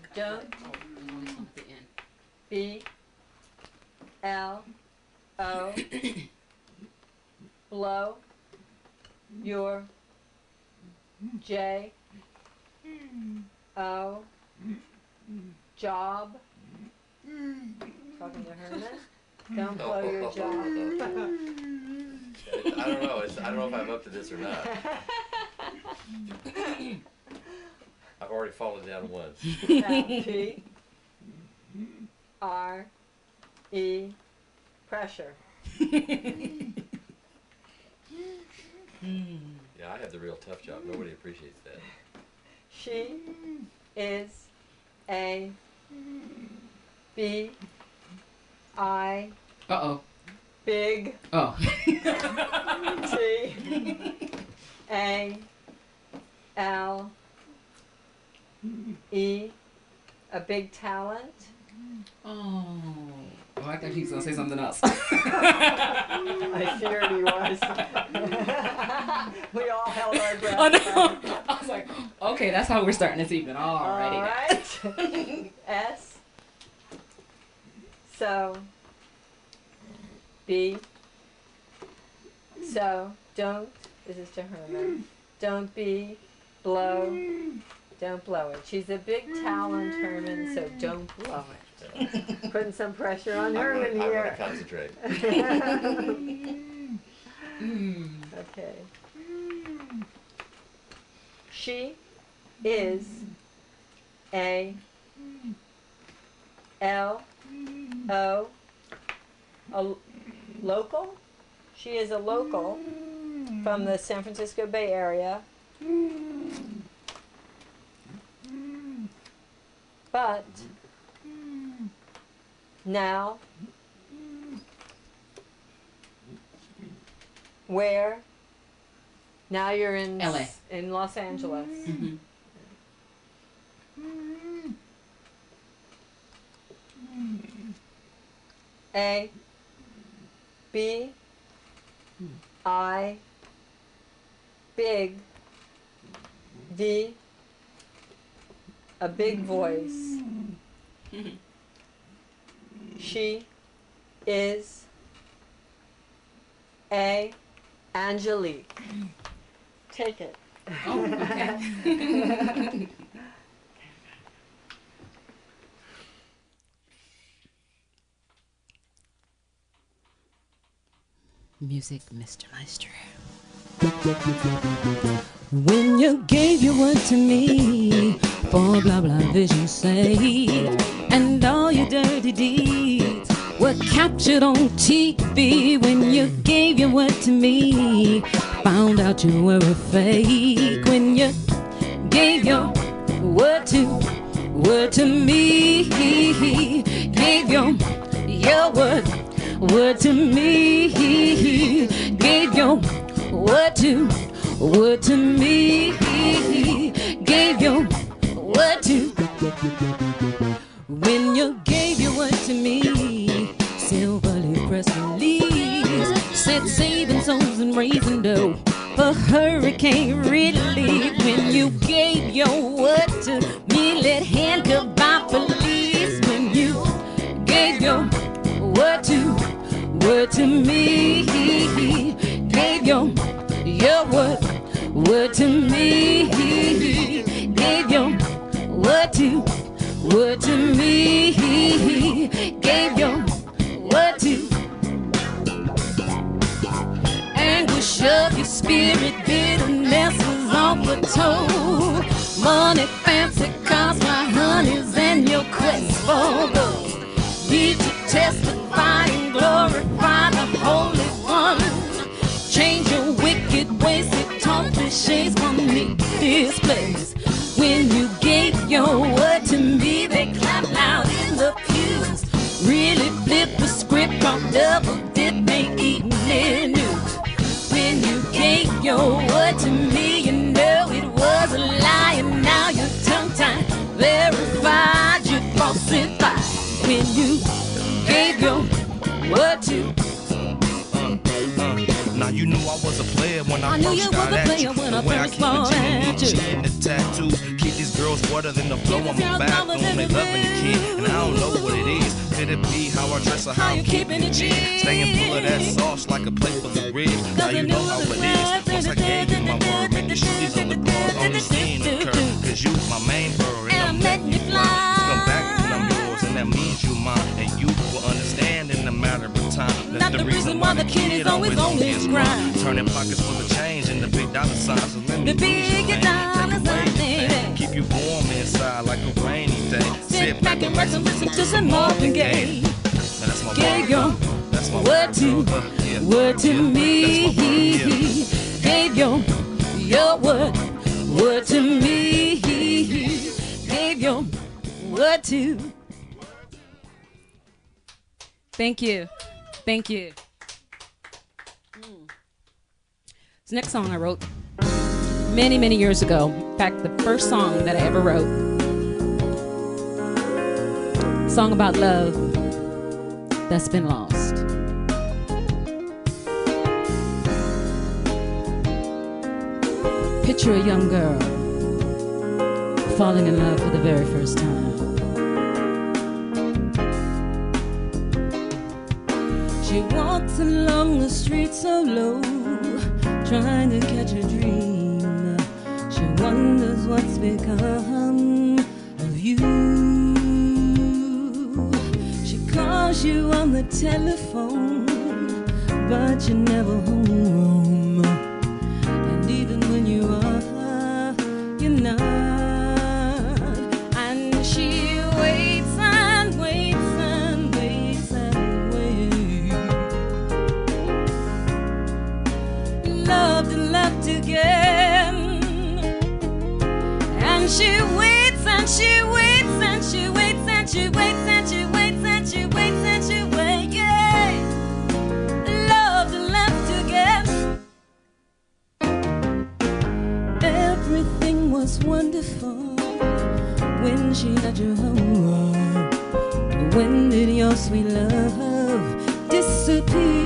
Don't B L O blow your J O job. Talking to Herman. Don't blow your job. I don't know. I don't know if I'm up to this or not. I've already fallen down once. P R E pressure. Yeah, I have the real tough job. Nobody appreciates that. She is a B I big T A L E a big talent. Oh, I thought he was gonna say something else. I feared he was. We all held our breath. Oh no! I was like, okay, that's how we're starting this evening. Alrighty. All right. S. So. B. So don't. This is to Herman. Don't be. Blow. Don't blow it. She's a big talent, Herman. So don't blow it. Putting some pressure on Herman here. I'm gonna concentrate. Okay. She is a L O a local. She is a local from the San Francisco Bay Area. But now where? Now you're in LA. In Los Angeles. Mm-hmm. A B I big D a big voice. She is a Angelique. Take it. Oh, okay. Music, Mr. Maestro. When you gave your word to me, for blah blah vision sake, and all your dirty deeds were captured on TV. When you gave your word to me, found out you were a fake. When you gave your word to me, gave your word to me, gave your word to me, gave your word to. When you gave your word to me, silverly press release, said saving souls and raising dough for hurricane relief. When you gave your word to me, let handcuff by police. When you gave your word to me, gave your word to me, gave your word to me, gave your word to. Anguish of your spirit, bitterness was on the toe. Money, fancy cars, my honeys, and your quest for gold. Need to testify and glorify the Holy One. Change your wicked ways, it taught the shades from me this place. When you gave your word to me, they clapped loud in the pews. Really flipped the script on double, did make evening news. When you gave your word to me, you know it was a lie, and now you're tongue-tied, verified, you falsified. When you gave your word to. Now you knew I was a player when I knew first you got was a at player you. when The I way first I keep the got jeans, at you. cheating the tattoos, keep these girls water, then the flow on my bathroom. They loving the kid, and I don't know what it is. Could it be how I dress or how I'm keeping it G? Staying full of that sauce like a plate full of ribs. Now you know how it is. Once I gave you my word, make the shooties on the bars only seeing the curve. Cause you my main bird, and I'm letting you fly. You come back when I'm yours, and that means you mine. And you will understand in a matter of time. That's the reason why the kid is always on his grind. Turning pockets full of change and the big dollar signs. So let me ease your pain. Take away the pain. Keep you warm inside like a rainy day. Sit back and relax and listen to some Marvin Gaye. Gave your word to me. Gave your word to me. Gave your word to. Thank you. Thank you. This next song I wrote many, many years ago. In fact, the first song that I ever wrote. A song about love that's been lost. Picture a young girl falling in love for the very first time. She walks along the street so low, trying to catch a dream. She wonders what's become of you. She calls you on the telephone, but you're never home. And even when you are, you're not. And she waits and waits and waits and waits. Loved and left again. And she waits and she waits and she waits and she waits and she waits and she waits and she waits. Yeah. Loved and left again. Everything was wonderful when she had you home. When did your sweet love disappear?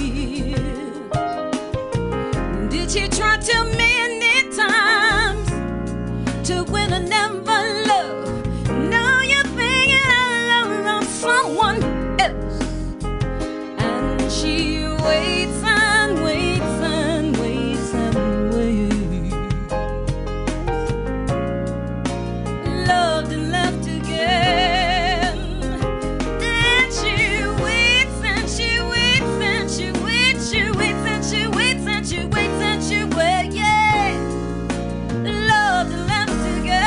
Did you try too many times to win and never love? Now you're thinking I love someone else. And she waits and waits and waits and waits. Loved and left again. And she waits and she waits and she waits, she waits and she waits and she waits and she waits, yeah. Loved and left again.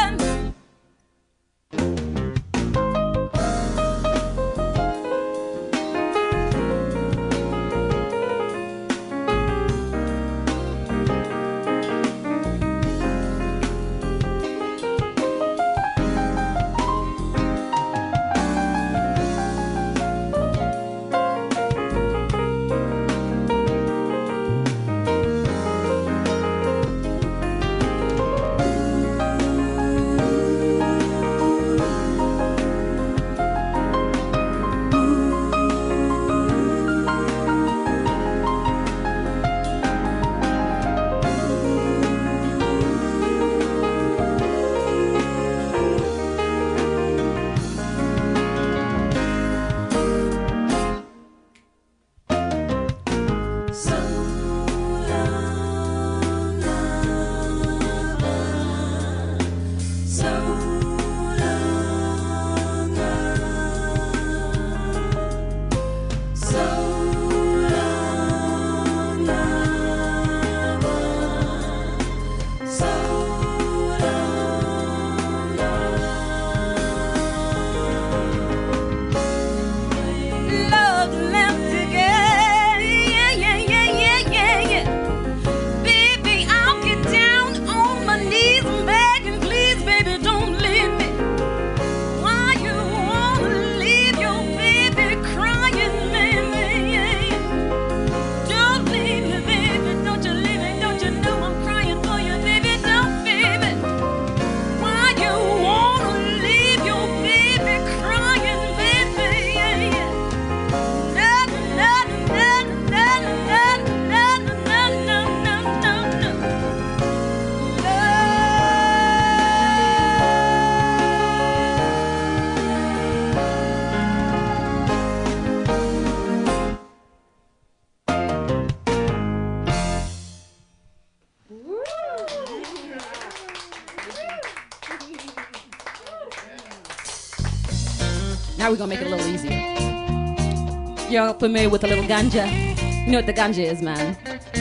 Now we're gonna make it a little easier. Y'all familiar with a little ganja? You know what the ganja is, man?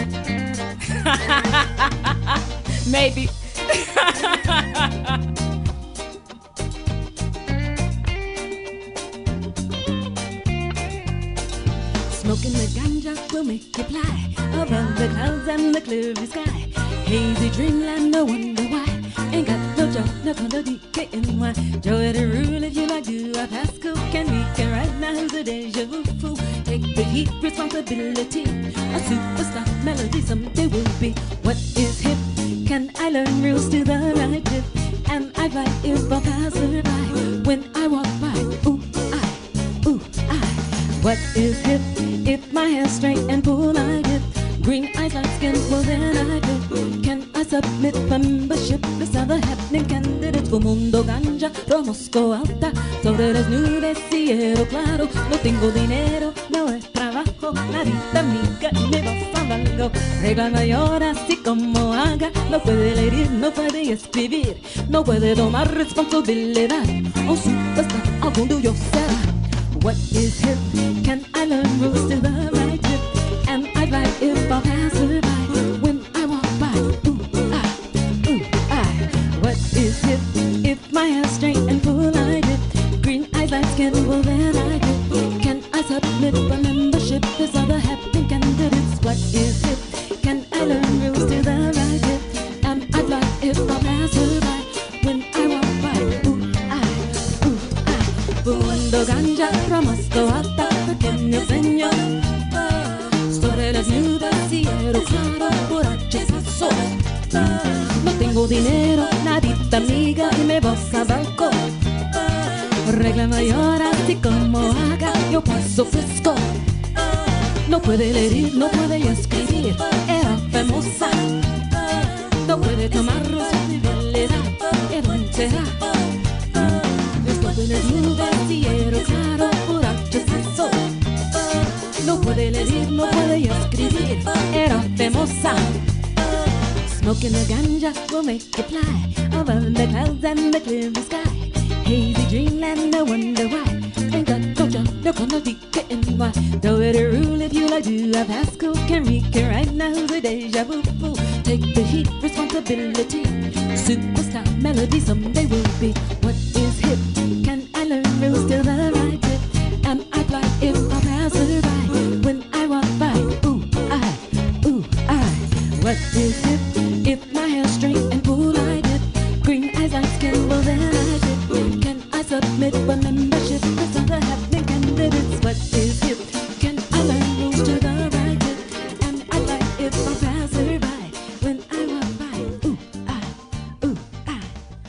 Maybe. Smoking the ganja will make you fly above the clouds and the clear sky. Hazy dreamland, no wonder why. Ain't got no job, no color, DKNY. Joy to rule if you like, do I pass cool? Can we can right now, who's a deja vu fool? Take the heat, responsibility. A superstar melody someday will be. What is hip? Can I learn rules to the right tip? Am I right if I pass her by? When I walk by, ooh, I. What is hip? If my hair's straight and full, I dip. Green eyes, light skin, well then I do. Can I submit membership? This other happening candidates for Mundo Ganja from Moscow Alta. Sobre las nubes, cielo claro. No tengo dinero, no es trabajo. Nadita amiga y me vas a valgo. Regla mayor así como haga. No puede leer, no puede escribir. No puede tomar responsabilidad. Oh, superstar, algún día será. What is hip? Can I learn rules to the right tip? Am I right if I pass her by? When I walk by, ooh, I. What is hip? If my hair's straight and full, I dip. Green eyes, light skin, well then I dip. Can I submit for membership? There's other happening candidates. What is hip? Can I learn rules to the right tip? Am I right if I pass her by? When I walk by, ooh, I. Mundo Ganja from Moscow hasta pequeño señor. Sobre las nubes, cielo claro, por hachazo. No tengo dinero, nadita amiga y me vas a balcón. Regla mayor así como haga, yo paso fresco. No puede leer, no puede escribir, era famosa. No puede tomar responsabilidad, era entera. Sobre las nubes, cielo claro, por hachazo. No puede leer, no puede escribir, era famosa. Smoking the ganja will make you fly above the clouds and the clear sky. Hazy dreamland, no wonder why. Ain't got no job, no gonna be getting why. Know it a rule if you like to have Pascal. Can read, can right now, the deja vu fool. Take the heat, responsibility. Superstar melody someday will be. What is hip? Can I learn rules to the right tip? Am I blind if I pass her by? When I walk by, ooh, I. What is hip? If my hair's straight and full, I dip. Green eyes, light skin, well then I dip. Can I submit for membership? There's other happening candidates. What is hip? Can I learn rules to the right tip? Am I blind if I pass her by? When I walk by, ooh, I.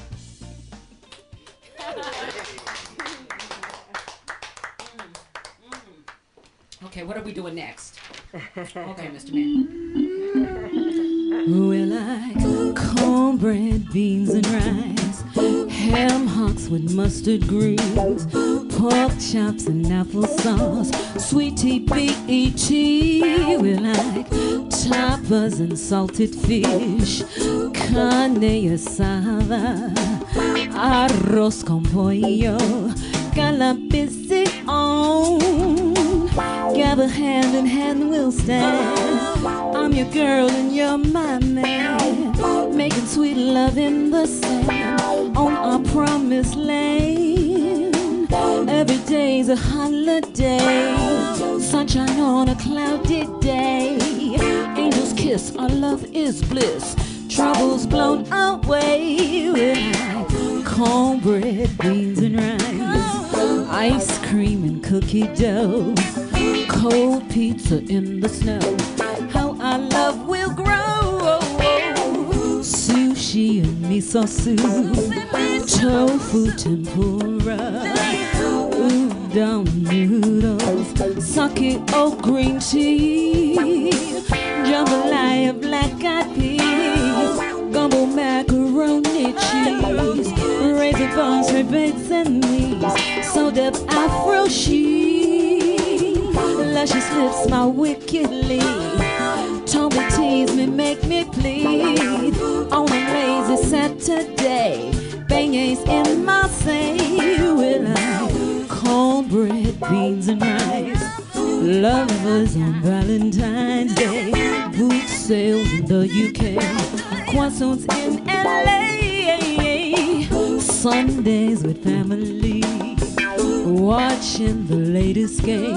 Okay, what are we doing next? Okay, Mr. Man. We like cornbread, beans and rice, ham hocks with mustard greens, pork chops and applesauce, sweet tea, BET. We like tapas and salted fish, carne asada, arroz con pollo, calabisi on. Gather hand in hand we'll stand. I'm your girl and you're my man. Making sweet love in the sand on our promised land. Every day's a holiday, sunshine on a cloudy day. Angels kiss, our love is bliss. Troubles blown away. We like cornbread, beans and rice, ice cream and cookie dough, cold pizza in the snow. How our love will grow. Sushi and miso soup, tofu tempura, udon noodles, sake or green tea, jambalaya, black-eyed peas, gumbo macaroni cheese, raisin buns, bakes and knees, sold up Afro chic, luscious lips, my wickedly. Told me, tease me, make me plead. On a lazy Saturday, beignets in Marseille. Will I call beans and rice. Lovers on Valentine's Day. Boot sales in the UK. Croissants in LA. Sundays with family. Watching the latest game.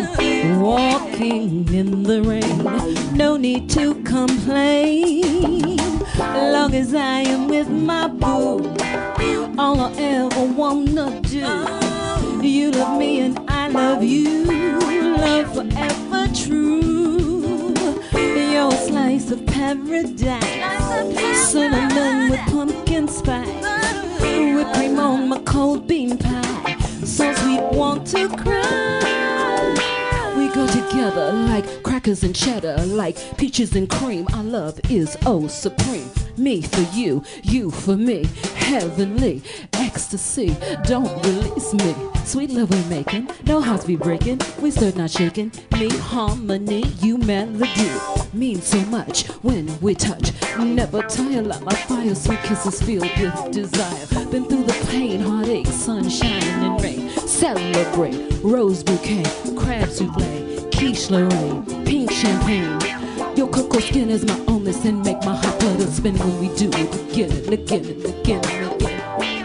Walking in the rain. No need to complain. Long as I am with my boo. All I ever wanna do. You love me and I love you. Love forever true. You're a slice of paradise. Cinnamon with pumpkin spice. Whipped cream on my cold bean pie. So sweet, want to cry. We go together like crackers and cheddar, like peaches and cream. Our love is oh supreme. Me for you, you for me. Heavenly ecstasy, don't release me. Sweet love we're making, no hearts be breaking. We stir not shaking. Me harmony, you melody. Means so much when we touch. Never tire like my fire. Sweet kisses filled with desire. Been through the pain, heartache, sunshine and rain. Celebrate, rose bouquet, crab souffle, quiche Lorraine, pink champagne. Your cocoa skin is my only sin. Make my heart flutter spin when we do it again and again and again and again.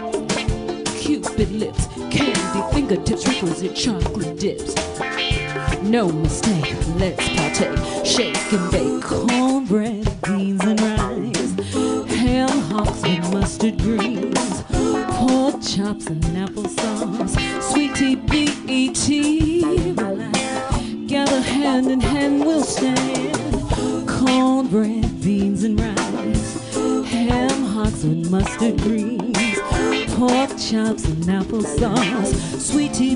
Cupid lips, candy fingertips, requisite chocolate dips. No mistake, let's partake. Shake and bake, cornbread, beans and rice. Ham hocks with mustard greens. Pork chops and applesauce. Sweet tea, B-E-T. Gather hand in hand we'll stand. Cornbread, beans and rice. Ham hocks with mustard greens. Pork chops and applesauce. Sweet tea,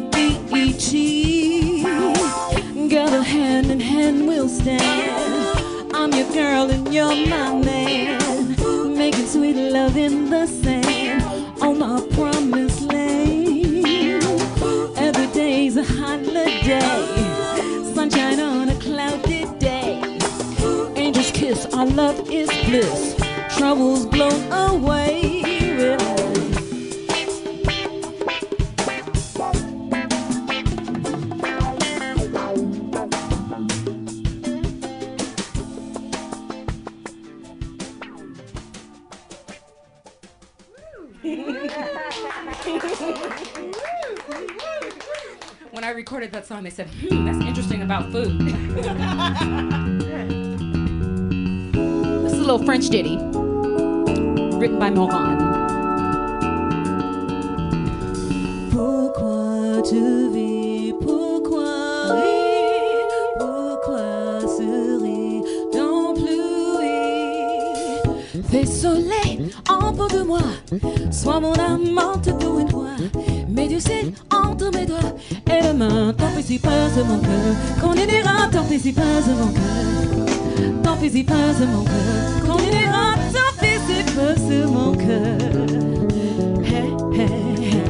B-E-T. Gather hand in hand we'll stand. I'm your girl and you're my man. Making sweet love in the sand. On our promised land. Every day's a holiday. Sunshine on a cloudy day. Angels kiss, our love is bliss. Troubles blown away. When I recorded that song, they said, that's interesting about food. This is a little French ditty written by Morane. Pourquoi tu vis, pourquoi ris, pourquoi souris dans pluie. Fais soleil en bas de moi, sois mon amante pour une fois. Mais tu sais, entre mes doigts et demain, tant pis si passe mon cœur. Qu'on ira, tant pis si passe mon cœur. Tant pis si passe mon cœur. Qu'on ira, tant pis si passe mon cœur. Hey, hey, hey.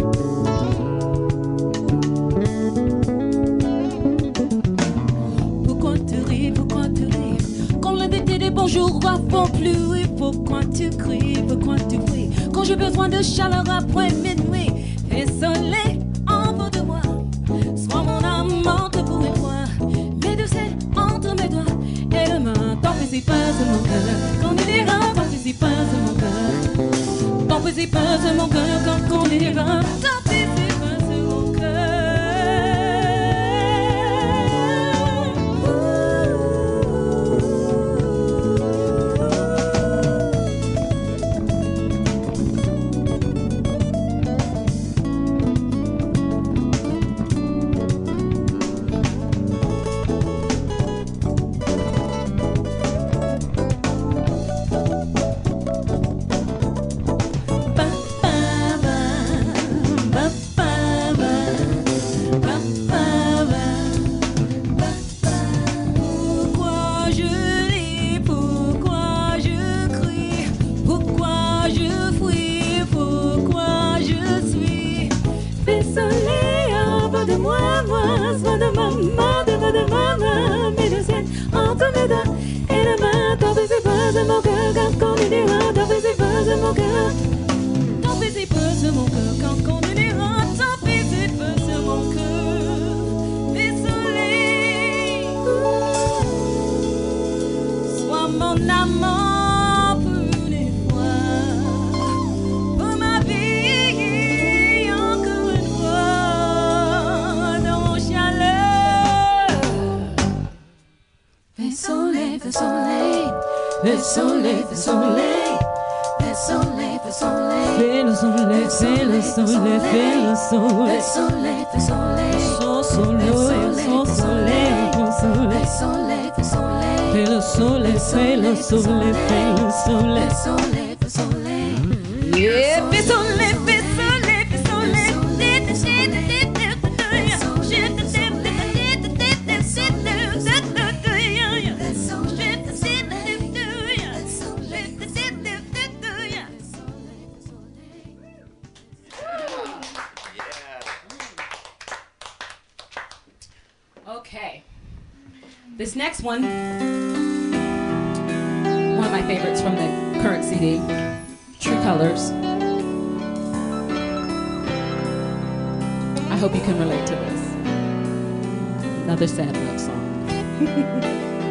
Pourquoi tu ris, pourquoi tu ris? Quand l'invité des bons jours va font plus. Pourquoi tu cries, pourquoi tu cries? Quand j'ai besoin de chaleur après minuit. Fais soleil en bas de moi, sois mon amante pour une fois. Mais tu sais, entre mes doigts et demain, tant pis si passe mon cœur. Quand il ira, tant pis si passe mon cœur. Tant pis si passe mon cœur, quand il ira, tant pis si passe mon cœur. Tant pis si peu sur mon cœur, quand on ira, tant pis si peu sur mon cœur. soleil, fais soleil. Fais soleil, fais soleil. Fais le soleil, fais le soleil, fais le soleil. Fais soleil, fais soleil. Son soleil, son soleil, son soleil. Fais soleil, fais soleil. Fais le soleil, fais le soleil, fais le soleil. Fais soleil, fais soleil. Yeah, fais soleil, fais soleil, fais soleil. Okay. This next one of my favorites from the current CD, True Colors. I hope you can relate to this. Another sad love song.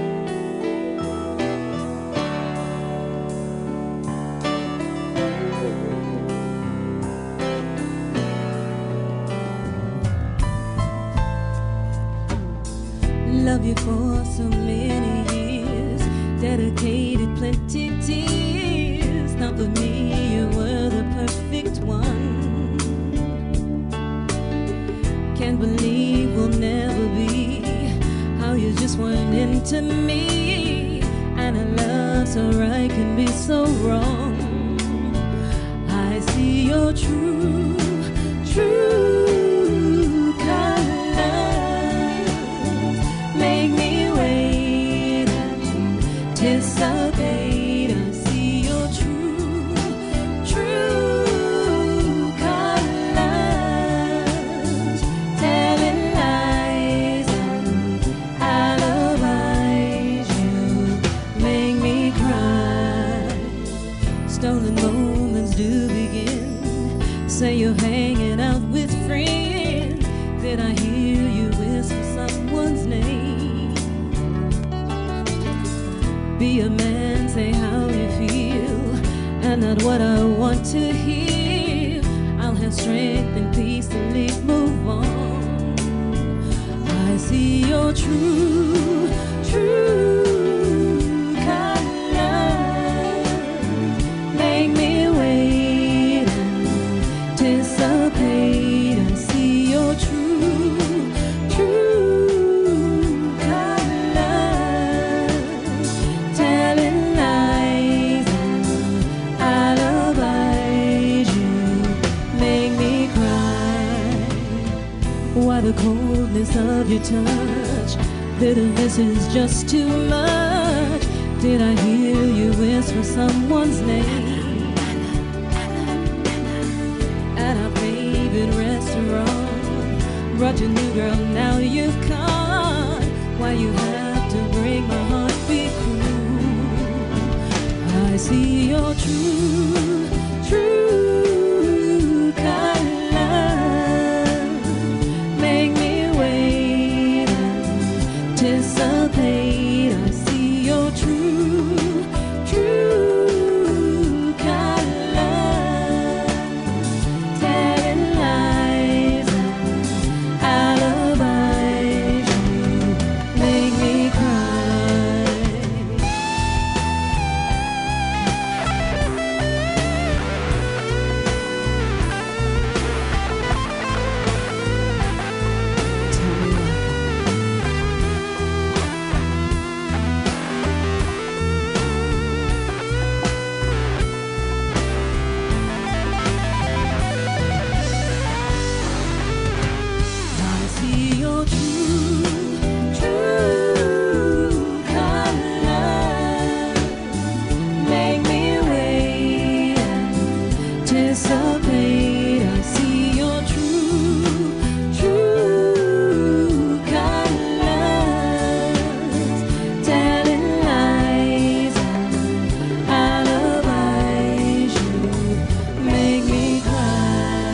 Love you for so many years, dedicated plenty tears. Not for me, you were the perfect one. Can't believe we'll never be how you just weren't into me. And a love so right can be so wrong. I see your true make me wait and anticipate. I see your true colors, telling lies and alibis. You make me cry. Stolen moments do begin. Say you're hanging out with friends. Did I hear you whisper someone's name? Be a man, say how you feel, and not what I want to hear. I'll have strength and peace to leave, move on. I see your true colors. Make me wait and anticipate. I see your true colors, telling lies and alibis. You make me cry. Why the coldness of your touch? Bitterness is just too much. Did I hear you whisper someone's name? At our favorite restaurant, brought your new girl, now you've gone. Why you have to break my heart, be cruel? I see your true colors. Make me wait and anticipate. I see your true colors, telling lies and alibis. You make me cry. Tell me why. I see your true colors. Make me wait and anticipate. I see your true colors, telling lies and alibis. You make me cry.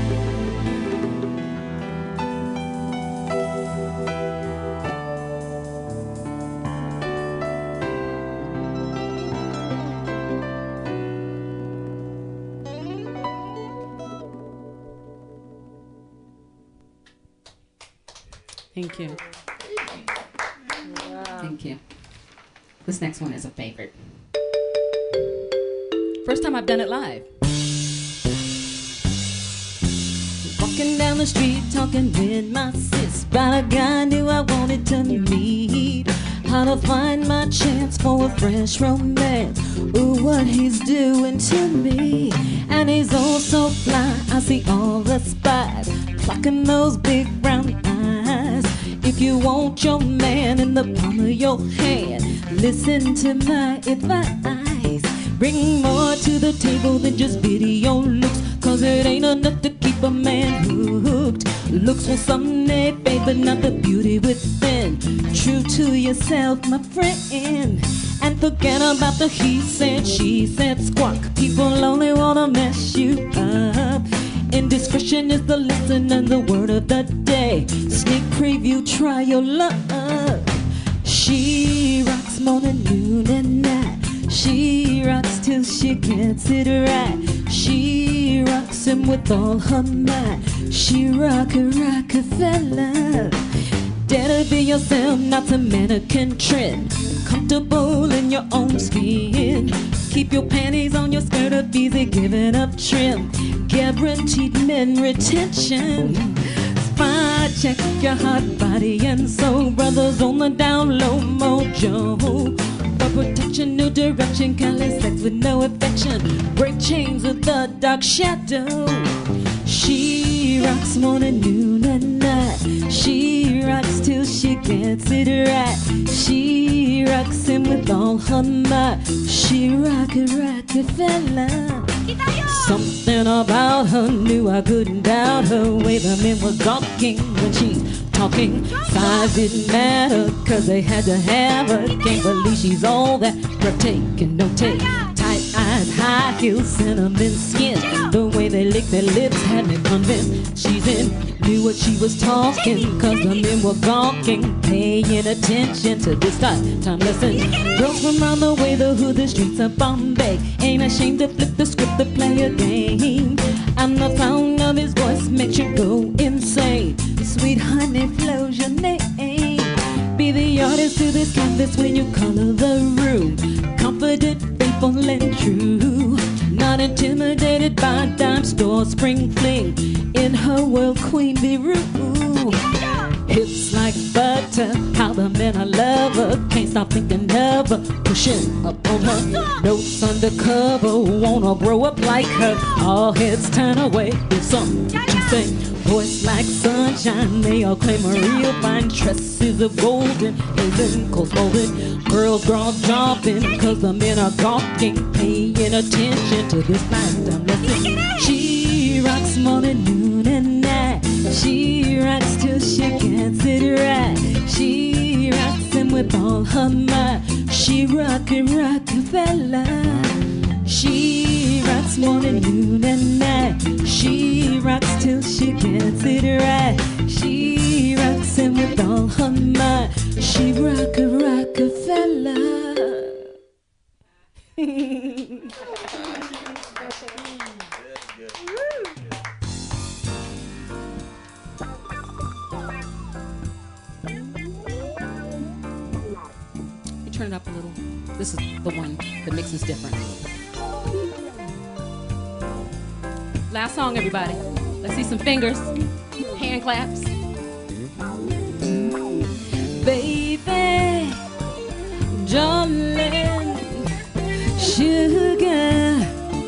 Thank you. Wow. Thank you. This next one is a favorite. First time I've done it live. Walking down the street talking with my sis about a guy I knew I wanted to meet. How to find my chance for a fresh romance. Ooh, what he's doing to me. And he's all so fly, I see all the spies clocking those big brown eyes. If you want your man in the palm of your hand, listen to my advice. Bring more to the table than just video looks, cause it ain't enough to keep a man hooked. Looks will someday fade, but not the beauty within. True to yourself, my friend, and forget about the he said, she said squawk. People only wanna mess you up. Indiscretion is the lesson and the word of the day. Sneak preview, try your luck. She rocks morning, noon, and night. She rocks till she gets it right. She rocks him with all her might. She Rockefeller. Dare to be yourself, not a mannequin trend. Comfortable in your own skin. Keep your panties on your skirt up easy, giving up trim. Guaranteed men retention. Spy check your heart, body, and soul. Brothers on the down low, mojo. For protection, new direction, careless sex with no affection. Break chains of the dark shadow. She rocks morning, noon, and night. She rocks till she gets it right. She rocks him with all her might. She Rockefeller. Something about her knew I couldn't doubt her. Way the men were gawking when she's talking. Size didn't matter, cause they had to have her. Can't believe she's all that breathtaking. Don't take tight eyes, high heels, cinnamon skin. The way they lick their lips had me convinced she's in. Knew what she was talking, cause the men were gawking. Paying attention to this time lesson. Girls from around the way, the hood, the streets of Bombay. Ain't ashamed to flip the script to play a game. And the sound of his voice makes you go insane. Sweet honey flows your name. Be the artist to this canvas when you color the room. Confident, faithful, and true. Not intimidated by dime store spring fling. In her world, Queen Bee Roo. Hips like butter, how the men I love her. Can't stop thinking of her, pushing up on her. Notes undercover, wanna grow up like her. All heads turn away, there's something to say. Voice like sunshine, they all claim a real fine. Tresses of golden, hazen, cold molded. Girls draw jumping, cause the men are gawking. Paying attention to this lifetime lesson. She rocks morning, noon, and night. She rocks till she gets it right. She rocks him with all her might. She Rockefeller. She rocks morning, noon, and night. She rocks till she gets it right. She rocks him with all her might. She Rockefeller. Turn it up a little. This is the one. The mix is different. Last song, everybody. Let's see some fingers. Hand claps. Baby, darling, sugar,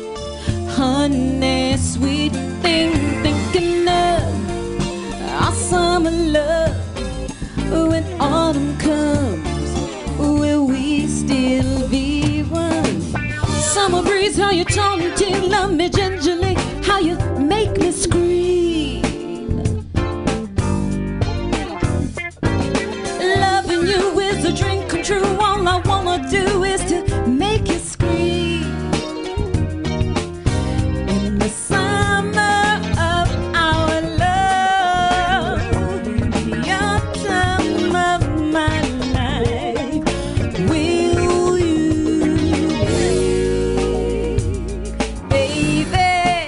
honey, sweet thing, thinking of our summer love. When autumn comes, will we still be one? Summer breeze, how you taunting, love me gingerly, how you make me scream. Loving you is a dream come true. All I wanna do is to make you scream. In the summer of our love, in the autumn of my life, will you be, baby?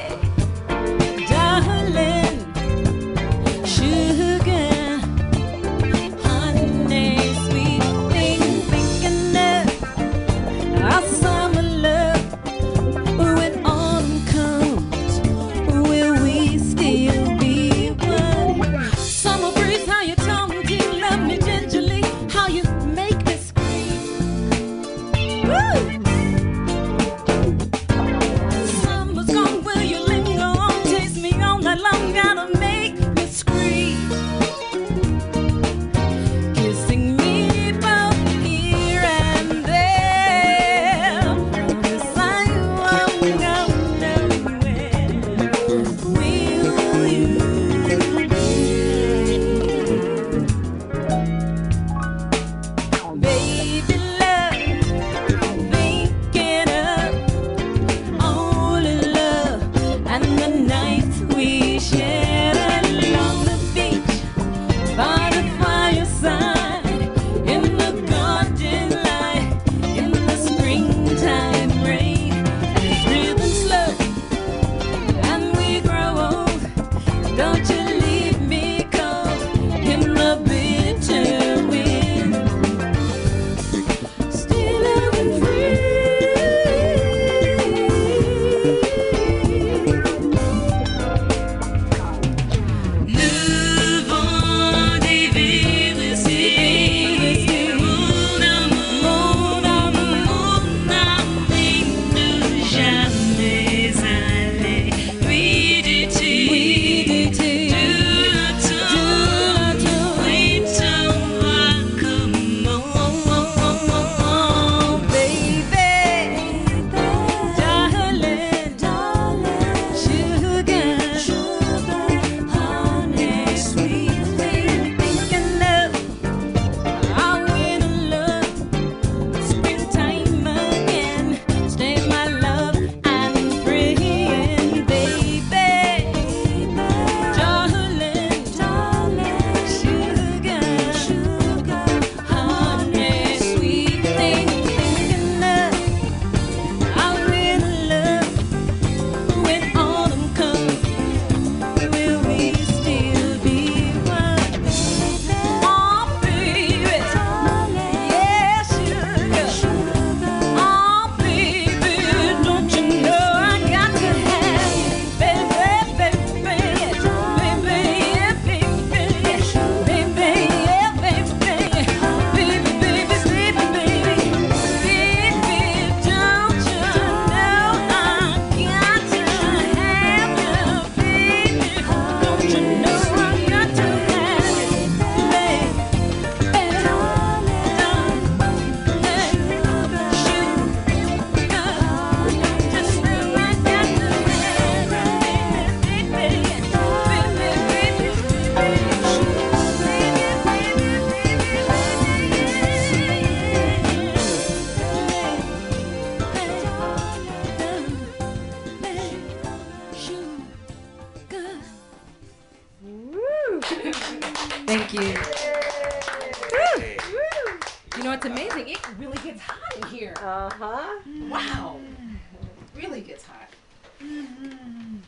Thank you. Hey. You know, it's amazing. It really gets hot in here. Uh-huh. Wow. Really gets hot. I am.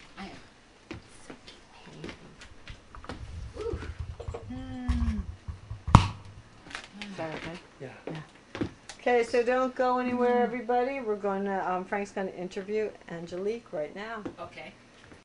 Ooh. Is that okay? Yeah. Okay, so don't go anywhere, everybody. We're going to, Frank's going to interview Angelique right now. Okay.